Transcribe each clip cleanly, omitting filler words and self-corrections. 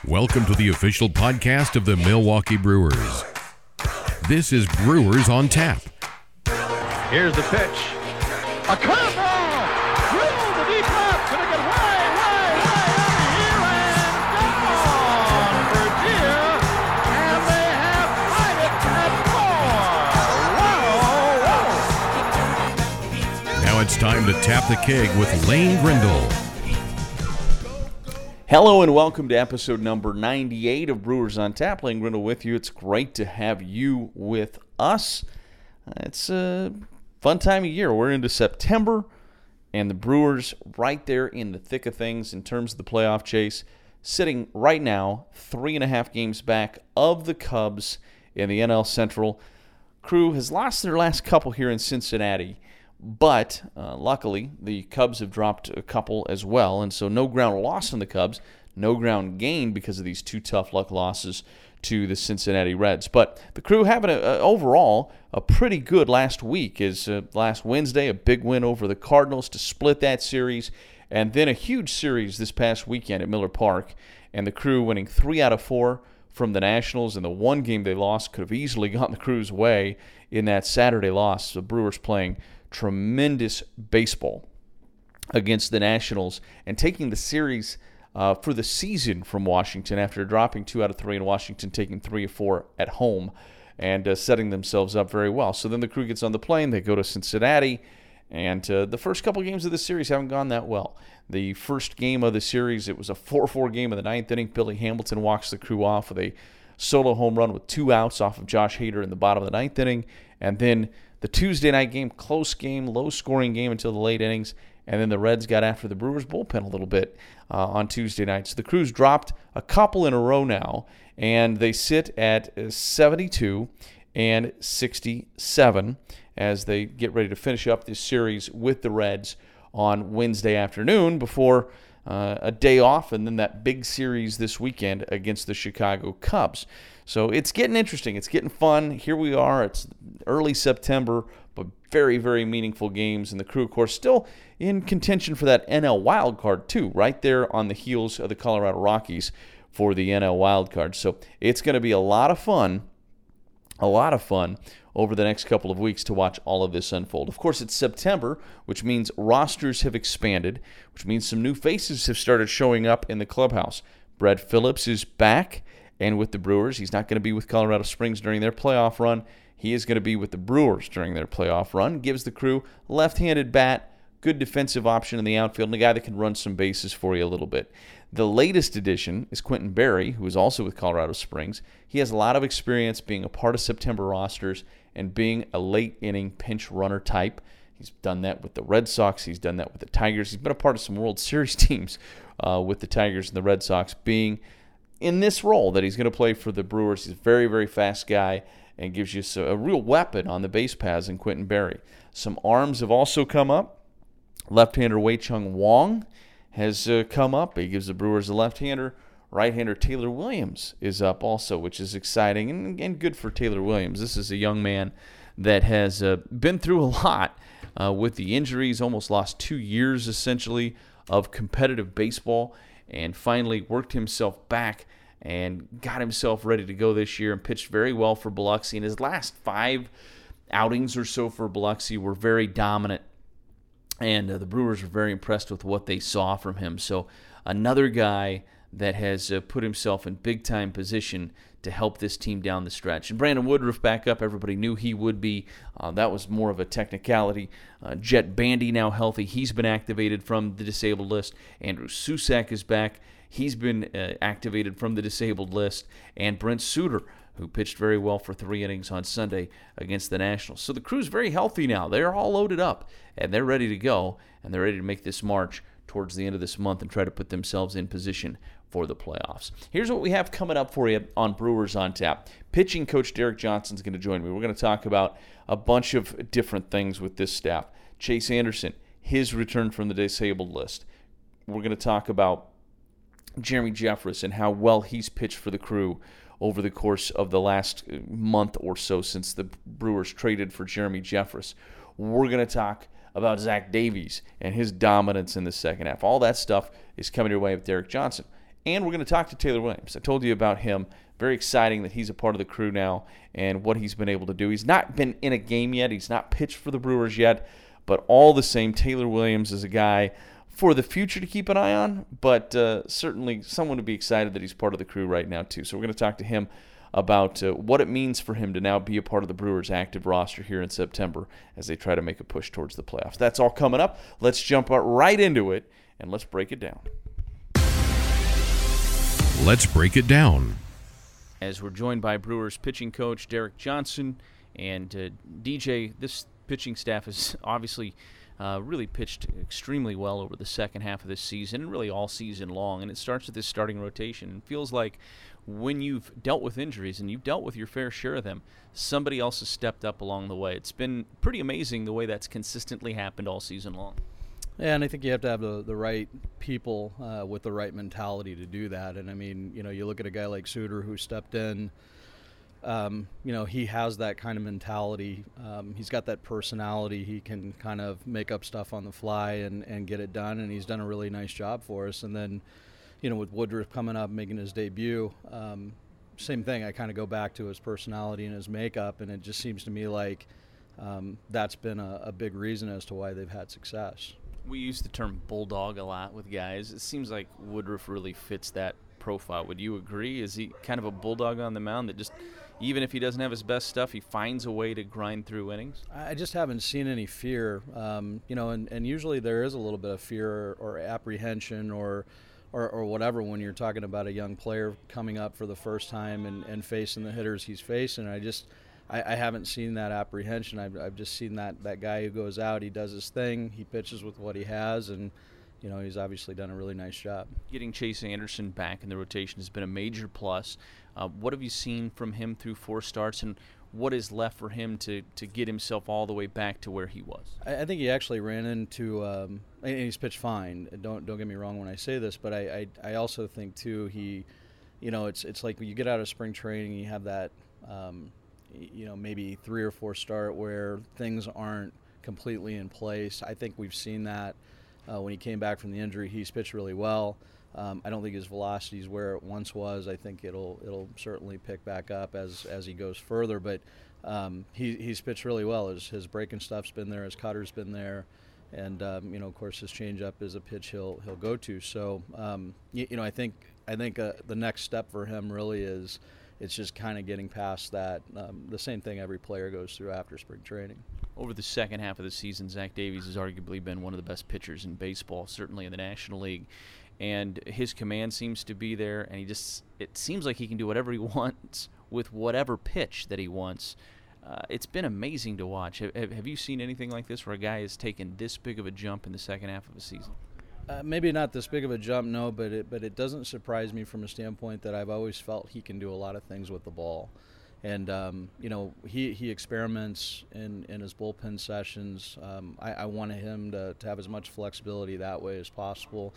Welcome to the official podcast of the Milwaukee Brewers. This is Brewers on Tap. Here's the pitch. A curveball! Through the deep left. Gonna get way out of here and gone for deer. And they have tied it at 4. Wow! Now it's time to tap the keg with Lane Grindle. Hello and welcome to episode number 98 of Brewers on Tap. Lane Grindle with you. It's great to have you with us. It's a fun time of year. We're into September, and the Brewers right there in the thick of things in terms of the playoff chase, sitting right now 3.5 games back of the Cubs in the NL Central. Crew has lost their last couple here in Cincinnati, but luckily the Cubs have dropped a couple as well, and so no ground lost on the Cubs, no ground gained because of these two tough luck losses to the Cincinnati Reds. But the Crew having overall a pretty good last week. Is last Wednesday a big win over the Cardinals to split that series, and then a huge series this past weekend at Miller Park, and the Crew winning 3 out of 4 from the Nationals, and the one game they lost could have easily gone the Crew's way in that Saturday loss. The Brewers playing tremendous baseball against the Nationals and taking the series for the season from Washington after dropping 2 out of 3 in Washington, taking 3 of 4 at home and setting themselves up very well. So then the Crew gets on the plane, they go to Cincinnati, and the first couple games of the series haven't gone that well. The first game of the series, it was a 4-4 game in the ninth inning. Billy Hamilton walks the Crew off with a solo home run with 2 outs off of Josh Hader in the bottom of the ninth inning, and then the Tuesday night game, close game, low-scoring game until the late innings, and then the Reds got after the Brewers' bullpen a little bit on Tuesday night. So the Crew's dropped a couple in a row now, and they sit at 72 and 67 as they get ready to finish up this series with the Reds on Wednesday afternoon before a day off and then that big series this weekend against the Chicago Cubs. So it's getting interesting. It's getting fun. Here we are. It's early September, but very, very meaningful games. And the Crew, of course, still in contention for that NL wild card, too, right there on the heels of the Colorado Rockies for the NL wild card. So it's going to be a lot of fun over the next couple of weeks to watch all of this unfold. Of course, it's September, which means rosters have expanded, which means some new faces have started showing up in the clubhouse. Brett Phillips is back and with the Brewers. He's not going to be with Colorado Springs during their playoff run. He is going to be with the Brewers during their playoff run. Gives the Crew left-handed bat, good defensive option in the outfield, and a guy that can run some bases for you a little bit. The latest addition is Quentin Berry, who is also with Colorado Springs. He has a lot of experience being a part of September rosters and being a late-inning pinch runner type. He's done that with the Red Sox. He's done that with the Tigers. He's been a part of some World Series teams with the Tigers and the Red Sox, being in this role that he's going to play for the Brewers. He's a very, very fast guy and gives you a real weapon on the base paths in Quentin Berry. Some arms have also come up. Left-hander Wei-Chung Wong has come up. He gives the Brewers a left-hander. Right-hander Taylor Williams is up also, which is exciting and good for Taylor Williams. This is a young man that has been through a lot with the injuries, almost lost 2 years essentially of competitive baseball, and finally worked himself back and got himself ready to go this year and pitched very well for Biloxi. And his last 5 outings or so for Biloxi were very dominant, and the Brewers were very impressed with what they saw from him. So another guy that has put himself in big-time position to help this team down the stretch. And Brandon Woodruff back up. Everybody knew he would be. That was more of a technicality. Jet Bandy now healthy. He's been activated from the disabled list. Andrew Susac is back. He's been activated from the disabled list. And Brent Suter, who pitched very well for 3 innings on Sunday against the Nationals. So the Crew's very healthy now. They're all loaded up, and they're ready to go, and they're ready to make this march towards the end of this month and try to put themselves in position for the playoffs. Here's what we have coming up for you on Brewers on Tap. Pitching coach Derek Johnson is going to join me. We're going to talk about a bunch of different things with this staff. Chase Anderson, his return from the disabled list. We're going to talk about Jeremy Jeffress and how well he's pitched for the Crew over the course of the last month or so since the Brewers traded for Jeremy Jeffress. We're going to talk about Zach Davies and his dominance in the second half. All that stuff is coming your way with Derek Johnson. And we're going to talk to Taylor Williams. I told you about him. Very exciting that he's a part of the crew now and what he's been able to do. He's not been in a game yet. He's not pitched for the Brewers yet. But all the same, Taylor Williams is a guy for the future to keep an eye on, but certainly someone to be excited that he's part of the crew right now too. So we're going to talk to him about what it means for him to now be a part of the Brewers' active roster here in September as they try to make a push towards the playoffs. That's all coming up. Let's jump right into it, and let's break it down. Let's break it down. As we're joined by Brewers pitching coach Derek Johnson and DJ, this pitching staff has obviously really pitched extremely well over the second half of this season and really all season long. And it starts with this starting rotation. It feels like when you've dealt with injuries, and you've dealt with your fair share of them, somebody else has stepped up along the way. It's been pretty amazing the way that's consistently happened all season long. Yeah, and I think you have to have the right people with the right mentality to do that. And, I mean, you look at a guy like Suter who stepped in. He has that kind of mentality. He's got that personality. He can kind of make up stuff on the fly and get it done, and he's done a really nice job for us. And then, with Woodruff coming up, making his debut, same thing. I kind of go back to his personality and his makeup, and it just seems to me like that's been a big reason as to why they've had success. We use the term bulldog a lot with guys. It seems like Woodruff really fits that profile. Would you agree? Is he kind of a bulldog on the mound that just, even if he doesn't have his best stuff, he finds a way to grind through innings? I just haven't seen any fear, and usually there is a little bit of fear or apprehension or whatever when you're talking about a young player coming up for the first time and facing the hitters he's facing. I haven't seen that apprehension. I've just seen that guy who goes out, he does his thing, he pitches with what he has, and he's obviously done a really nice job. Getting Chase Anderson back in the rotation has been a major plus. What have you seen from him through 4 starts, and what is left for him to get himself all the way back to where he was? I think he actually ran into, and he's pitched fine. Don't get me wrong when I say this, but I also think too it's like when you get out of spring training, you have that maybe 3 or 4 start where things aren't completely in place. I think we've seen that. When he came back from the injury, he's pitched really well. I don't think his velocity is where it once was. I think it'll certainly pick back up as he goes further. But he's pitched really well. His breaking stuff's been there. His cutter's been there. And, of course, his changeup is a pitch he'll go to. So, I think the next step for him really is it's just kind of getting past that, the same thing every player goes through after spring training. Over the second half of the season, Zach Davies has arguably been one of the best pitchers in baseball, certainly in the National League. And his command seems to be there, and it seems like he can do whatever he wants with whatever pitch that he wants. It's been amazing to watch. Have you seen anything like this where a guy has taken this big of a jump in the second half of a season? Maybe not this big of a jump, no, but it doesn't surprise me from a standpoint that I've always felt he can do a lot of things with the ball. And, he experiments in his bullpen sessions. I wanted him to have as much flexibility that way as possible.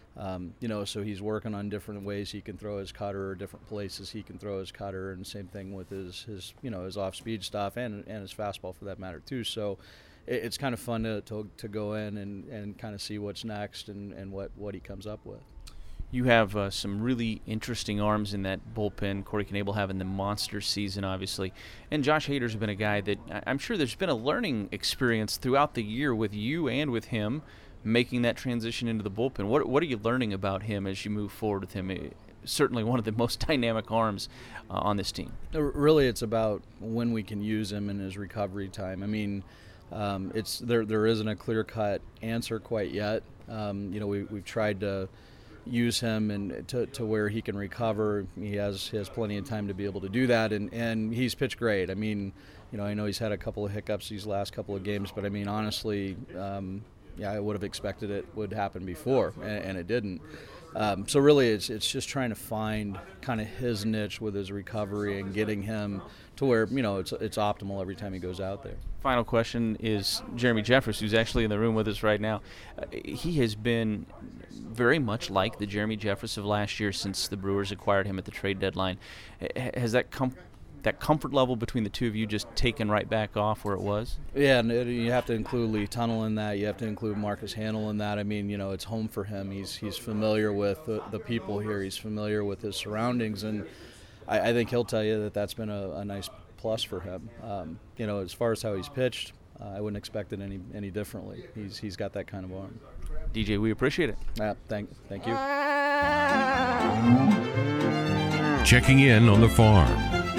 So he's working on different ways he can throw his cutter or different places he can throw his cutter, and same thing with his off-speed stuff and his fastball for that matter too. So it's kind of fun to go in and kind of see what's next and what he comes up with. You have some really interesting arms in that bullpen. Corey Knebel having the monster season, obviously. And Josh Hader's been a guy that I'm sure there's been a learning experience throughout the year with you and with him making that transition into the bullpen. What are you learning about him as you move forward with him? Certainly one of the most dynamic arms on this team. Really, it's about when we can use him in his recovery time. I mean, there isn't a clear-cut answer quite yet. We've tried to use him and to where he can recover. He has plenty of time to be able to do that, and he's pitched great. I mean, I know he's had a couple of hiccups these last couple of games, but I mean, honestly, I would have expected it would happen before, and it didn't. So really, it's just trying to find kind of his niche with his recovery and getting him to where it's optimal every time he goes out there. Final question is Jeremy Jeffress, who's actually in the room with us right now. He has been very much like the Jeremy Jeffress of last year since the Brewers acquired him at the trade deadline. Has that that comfort level between the two of you just taken right back off where it was? Yeah, and you have to include Lee Tunnell in that. You have to include Marcus Handel in that. I mean, it's home for him. He's familiar with the people here. He's familiar with his surroundings, and I think he'll tell you that that's been a nice plus for him. As far as how he's pitched, I wouldn't expect it any differently. He's got that kind of arm. DJ, we appreciate it. Thank you. Checking in on the farm.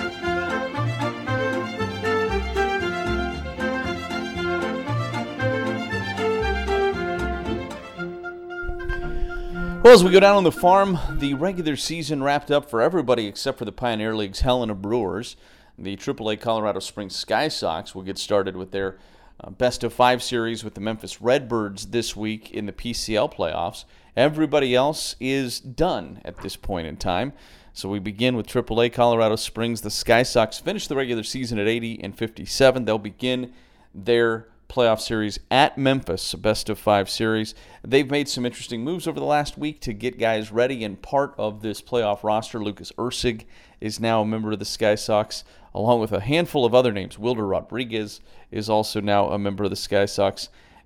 Well, as we go down on the farm, the regular season wrapped up for everybody except for the Pioneer League's Helena Brewers. The AAA Colorado Springs Sky Sox will get started with their best-of-5 series with the Memphis Redbirds this week in the PCL playoffs. Everybody else is done at this point in time. So we begin with AAA Colorado Springs. The Sky Sox finished the regular season at 80-57. They'll begin their playoff series at Memphis, a best-of-5 series. They've made some interesting moves over the last week to get guys ready, and part of this playoff roster, Lucas Ursig, is now a member of the Sky Sox, along with a handful of other names. Wilder Rodriguez is also now a member of the Sky Sox.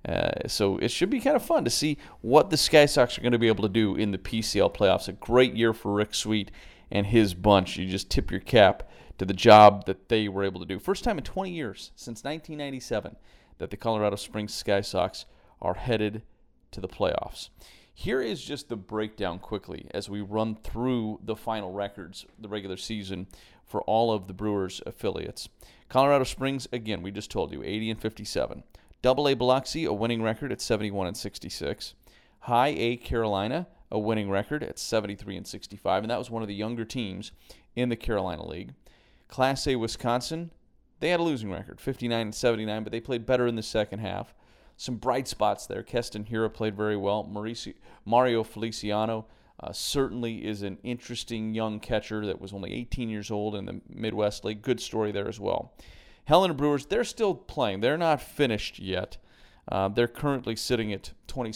So it should be kind of fun to see what the Sky Sox are going to be able to do in the PCL playoffs. A great year for Rick Sweet and his bunch. You just tip your cap to the job that they were able to do. First time in 20 years, since 1997, that the Colorado Springs Sky Sox are headed to the playoffs. Here is just the breakdown quickly as we run through the final records, the regular season, for all of the Brewers affiliates. Colorado Springs, again, we just told you, 80-57. AA Biloxi, a winning record at 71-66. High A Carolina, a winning record at 73-65, and that was one of the younger teams in the Carolina League. Class A Wisconsin, they had a losing record, 59-79, but they played better in the second half. Some bright spots there. Keston Hiura played very well. Mario Feliciano certainly is an interesting young catcher that was only 18 years old in the Midwest League. Good story there as well. Helena Brewers, they're still playing. They're not finished yet. They're currently sitting at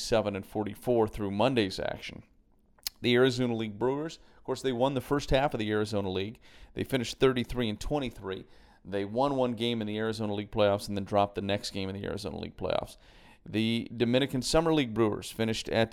27-44 through Monday's action. The Arizona League Brewers, of course, they won the first half of the Arizona League. They finished 33-23. They won one game in the Arizona League playoffs and then dropped the next game in the Arizona League playoffs. The Dominican Summer League Brewers finished at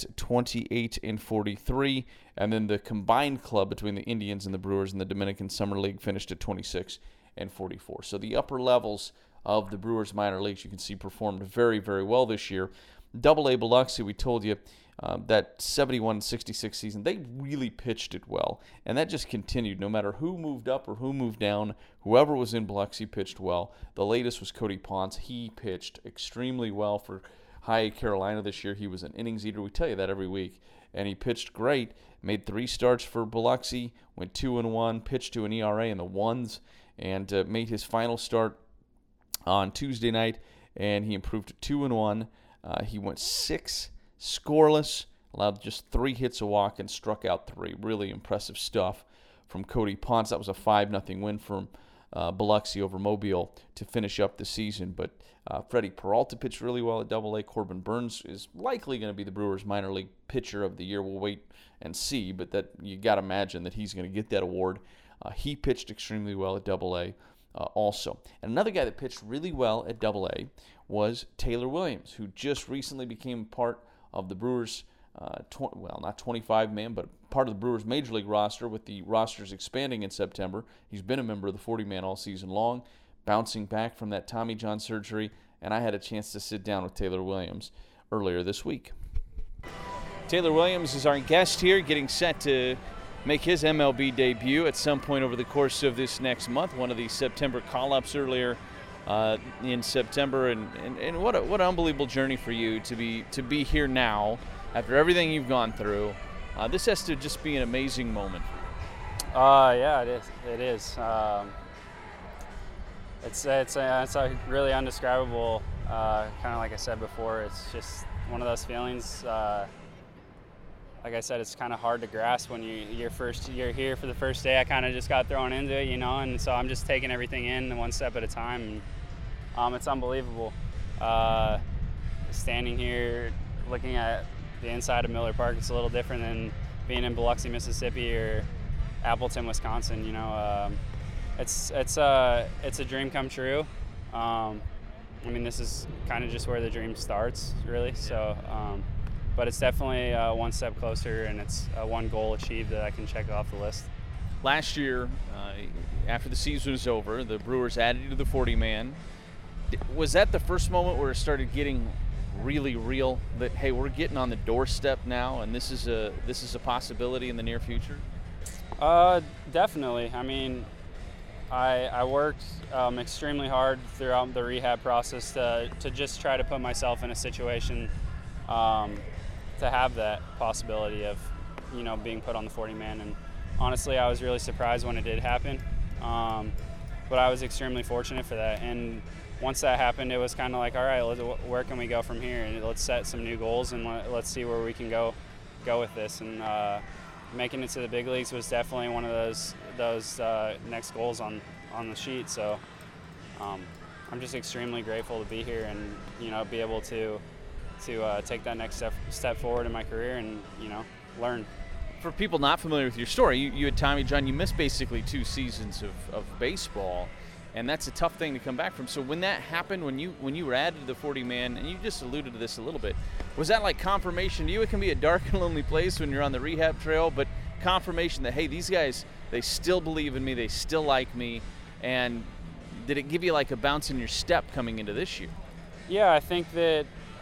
28-43, and then the combined club between the Indians and the Brewers and the Dominican Summer League finished at 26-44. So the upper levels of the Brewers minor leagues, you can see, performed very, very well this year. AA Biloxi, we told you, that 71-66 season, they really pitched it well, and that just continued. No matter who moved up or who moved down, whoever was in Biloxi pitched well. The latest was Cody Ponce. He pitched extremely well for High Carolina this year. He was an innings eater. We tell you that every week, and he pitched great. Made 3 starts for Biloxi, went 2-1, pitched to an ERA in the ones, and made his final start on Tuesday night, and he improved to 2-1. He went 6 scoreless, allowed just 3 hits a walk, and struck out 3. Really impressive stuff from Cody Ponce. That was a 5-0 win from Biloxi over Mobile to finish up the season. But Freddie Peralta pitched really well at AA. Corbin Burns is likely going to be the Brewers minor league pitcher of the year. We'll wait and see, but that you got to imagine that he's going to get that award. He pitched extremely well at AA also. And another guy that pitched really well at AA was Taylor Williams, who just recently became part of the Brewers, not 25-man, but part of the Brewers Major League roster with the rosters expanding in September. He's been a member of the 40-man all season long, bouncing back from that Tommy John surgery, and I had a chance to sit down with Taylor Williams earlier this week. Taylor Williams is our guest here, getting set to make his MLB debut at some point over the course of this next month. One of the September call-ups earlier in September, and what an unbelievable journey for you to be here now after everything you've gone through. This has to just be an amazing moment for you. Yeah, it is. It's really undescribable. Kind of like I said before, it's just one of those feelings. Like I said, it's kind of hard to grasp when you're here for the first day. I kind of just got thrown into it, and so I'm just taking everything in one step at a time. And, it's unbelievable. Standing here, looking at the inside of Miller Park, it's a little different than being in Biloxi, Mississippi, or Appleton, Wisconsin. it's a dream come true. I mean, this is kind of just where the dream starts, really. So, but it's definitely one step closer, and it's one goal achieved that I can check off the list. Last year, after the season was over, the Brewers added you to the 40-man. Was that the first moment where it started getting really real, that, hey, we're getting on the doorstep now, and this is a possibility in the near future? Definitely. I mean, I worked extremely hard throughout the rehab process to just try to put myself in a situation to have that possibility of, being put on the 40-man. And honestly, I was really surprised when it did happen, but I was extremely fortunate for that. And once that happened, it was kind of like, all right, where can we go from here? And let's set some new goals, and let's see where we can go with this. And making it to the big leagues was definitely one of those next goals on the sheet. So I'm just extremely grateful to be here and be able to take that next step forward in my career and learn. For people not familiar with your story, you had Tommy John. You missed basically 2 seasons of baseball, and that's a tough thing to come back from. So when that happened, when you were added to the 40-man, and you just alluded to this a little bit, was that like confirmation to you? It can be a dark and lonely place when you're on the rehab trail, but confirmation that, hey, these guys, they still believe in me, they still like me. And did it give you like a bounce in your step coming into this year? Yeah, I think that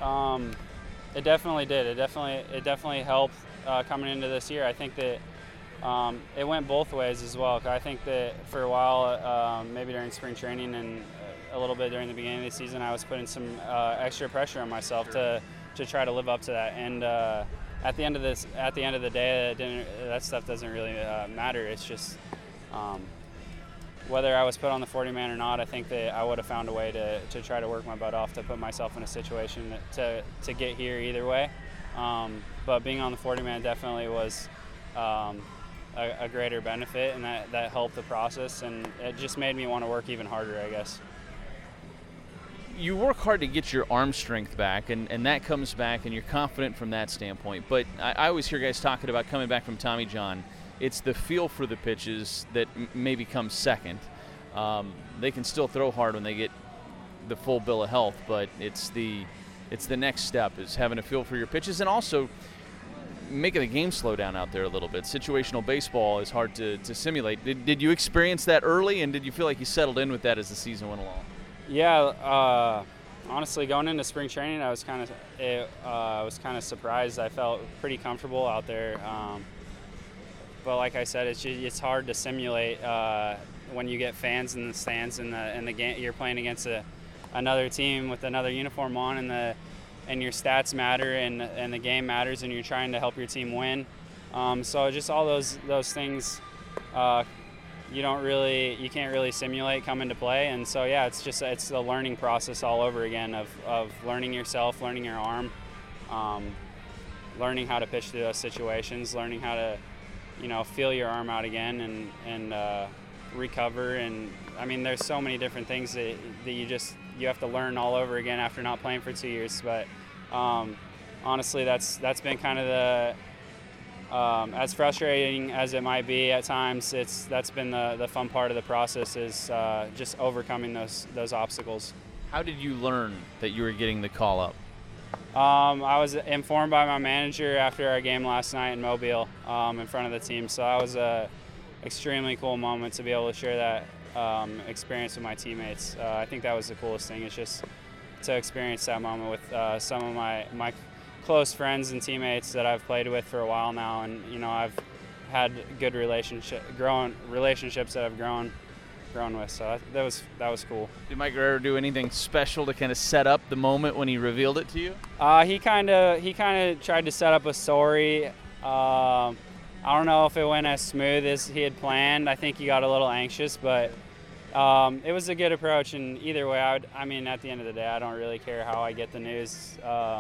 it definitely did. It definitely helped coming into this year. I think that it went both ways as well. I think that for a while, maybe during spring training and a little bit during the beginning of the season, I was putting some extra pressure on myself to try to live up to that. And at the end of the day, that stuff doesn't really matter. It's just whether I was put on the 40-man or not. I think that I would have found a way to try to work my butt off to put myself in a situation to get here either way. But being on the 40-man definitely was a greater benefit, and that helped the process, and it just made me want to work even harder, I guess. You work hard to get your arm strength back, and that comes back, and you're confident from that standpoint. But I always hear guys talking about coming back from Tommy John. It's the feel for the pitches that maybe comes second. They can still throw hard when they get the full bill of health, but it's the next step is having a feel for your pitches, and also making the game slow down out there a little bit. Situational baseball is hard to simulate. Did you experience that early, and did you feel like you settled in with that as the season went along? Yeah, honestly, going into spring training, I was kind of surprised. I felt pretty comfortable out there, but like I said, it's hard to simulate when you get fans in the stands and the game. You're playing against another team with another uniform on, and your stats matter, and the game matters, and you're trying to help your team win. So just all those things, you can't really simulate come into play. And so yeah, it's the learning process all over again of learning yourself, learning your arm, learning how to pitch through those situations, learning how to feel your arm out again and recover. And I mean, there's so many different things that you have to learn all over again after not playing for 2 years. But honestly, that's been kind of the as frustrating as it might be at times. That's been the fun part of the process, is just overcoming those obstacles. How did you learn that you were getting the call up? I was informed by my manager after our game last night in Mobile in front of the team. So that was a extremely cool moment to be able to share that experience with my teammates. I think that was the coolest thing. It's just to experience that moment with some of my close friends and teammates that I've played with for a while now, and I've had good relationships that I've grown with. So that was cool. Did Mike Guerrero do anything special to kind of set up the moment when he revealed it to you? He kind of tried to set up a story. I don't know if it went as smooth as he had planned. I think he got a little anxious, but it was a good approach. And either way, at the end of the day, I don't really care how I get the news.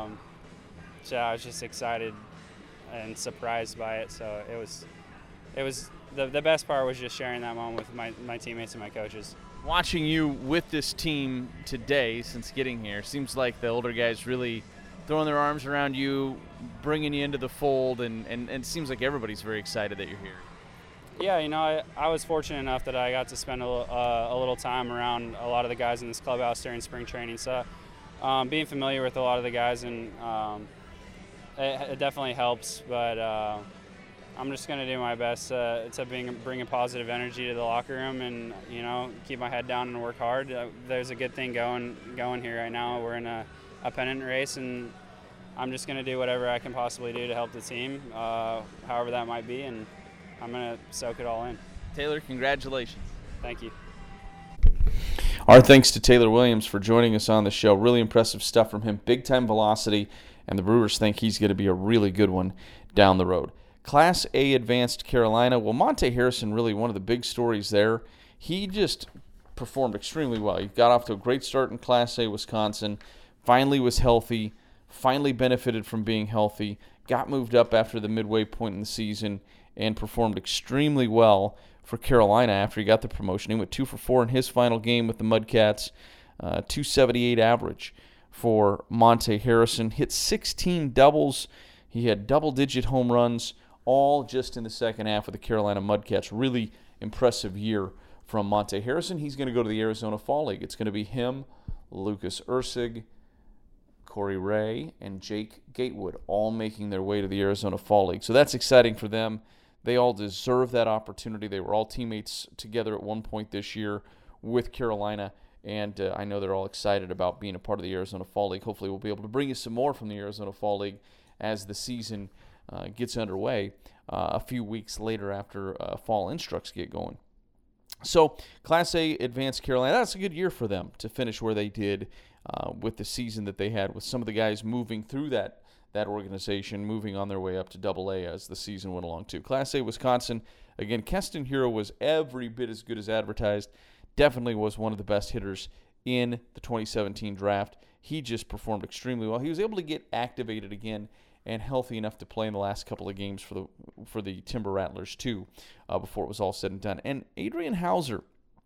So I was just excited and surprised by it. So it was the best part was just sharing that moment with my teammates and my coaches. Watching you with this team today since getting here, seems like the older guys really throwing their arms around you, bringing you into the fold, and it seems like everybody's very excited that you're here. Yeah, you know, I was fortunate enough that I got to spend a little time around a lot of the guys in this clubhouse during spring training. So being familiar with a lot of the guys, and it definitely helps. But I'm just going to do my best to bring a positive energy to the locker room, and, you know, keep my head down and work hard. There's a good thing going here right now. We're in a pennant race, and I'm just going to do whatever I can possibly do to help the team, however that might be, and I'm going to soak it all in. Taylor, congratulations. Thank you. Our thanks to Taylor Williams for joining us on the show. Really impressive stuff from him. Big-time velocity, and the Brewers think he's going to be a really good one down the road. Class A advanced Carolina. Well, Monte Harrison, really one of the big stories there. He just performed extremely well. He got off to a great start in Class A Wisconsin, finally was healthy, finally benefited from being healthy, got moved up after the midway point in the season, and performed extremely well for Carolina after he got the promotion. He went 2 for 4 in his final game with the Mudcats, 278 average for Monte Harrison. Hit 16 doubles. He had double-digit home runs, all just in the second half of the Carolina Mudcats. Really impressive year from Monte Harrison. He's going to go to the Arizona Fall League. It's going to be him, Lucas Ursig, Corey Ray, and Jake Gatewood all making their way to the Arizona Fall League. So that's exciting for them. They all deserve that opportunity. They were all teammates together at one point this year with Carolina, and I know they're all excited about being a part of the Arizona Fall League. Hopefully we'll be able to bring you some more from the Arizona Fall League as the season gets underway a few weeks later after fall instructs get going. So Class A Advanced Carolina, that's a good year for them to finish where they did with the season that they had, with some of the guys moving through that organization, moving on their way up to Double-A as the season went along too. Class A Wisconsin, again, Keston Hiura was every bit as good as advertised. Definitely was one of the best hitters in the 2017 draft. He just performed extremely well. He was able to get activated again and healthy enough to play in the last couple of games for the Timber Rattlers too, before it was all said and done. And Adrian Hauser,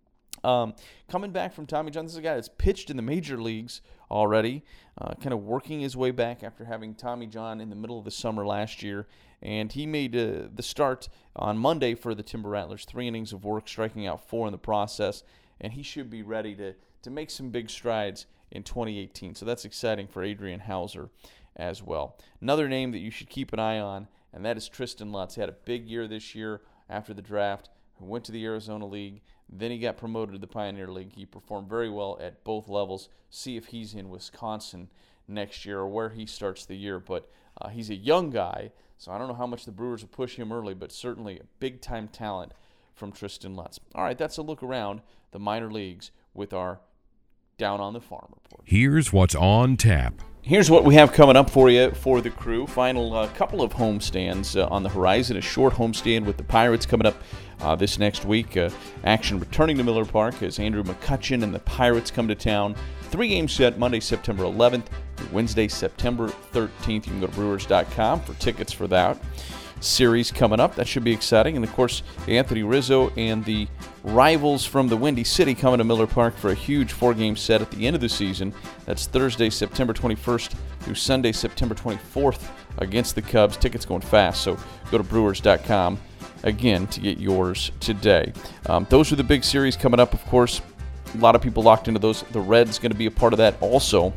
coming back from Tommy John. This is a guy that's pitched in the major leagues already, kind of working his way back after having Tommy John in the middle of the summer last year. And he made the start on Monday for the Timber Rattlers, 3 innings of work, striking out 4 in the process. And he should be ready to make some big strides in 2018. So that's exciting for Adrian Hauser as well. Another name that you should keep an eye on, and that is Tristan Lutz. He had a big year this year after the draft. He went to the Arizona League. Then he got promoted to the Pioneer League. He performed very well at both levels. See if he's in Wisconsin next year or where he starts the year. But he's a young guy, so I don't know how much the Brewers will push him early, but certainly a big-time talent from Tristan Lutz. All right, that's a look around the minor leagues with our Down on the Farm report. Here's what's on tap. Here's what we have coming up for you for the crew. Final couple of homestands on the horizon. A short homestand with the Pirates coming up this next week. Action returning to Miller Park as Andrew McCutchen and the Pirates come to town. 3 games set Monday, September 11th, Wednesday, September 13th. You can go to Brewers.com for tickets for that series coming up. That should be exciting. And, of course, Anthony Rizzo and the rivals from the Windy City coming to Miller Park for a huge 4-game set at the end of the season. That's Thursday, September 21st through Sunday, September 24th against the Cubs. Tickets going fast, so go to Brewers.com again to get yours today. Those are the big series coming up, of course. A lot of people locked into those. The Reds going to be a part of that also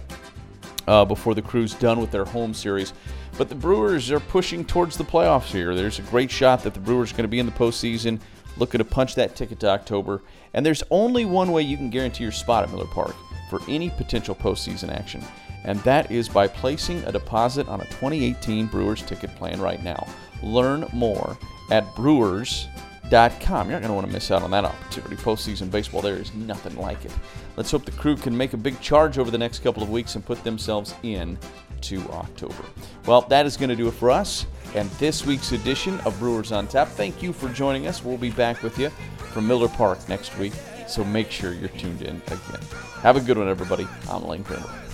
before the crew's done with their home series. But the Brewers are pushing towards the playoffs here. There's a great shot that the Brewers are going to be in the postseason, looking to punch that ticket to October. And there's only one way you can guarantee your spot at Miller Park for any potential postseason action, and that is by placing a deposit on a 2018 Brewers ticket plan right now. Learn more at Brewers.com. You're not going to want to miss out on that opportunity. Postseason baseball, there is nothing like it. Let's hope the crew can make a big charge over the next couple of weeks and put themselves in to October. Well, that is going to do it for us and this week's edition of Brewers on Tap. Thank you for joining us. We'll be back with you from Miller Park next week, so make sure you're tuned in again. Have a good one, everybody. I'm Lane Kramer.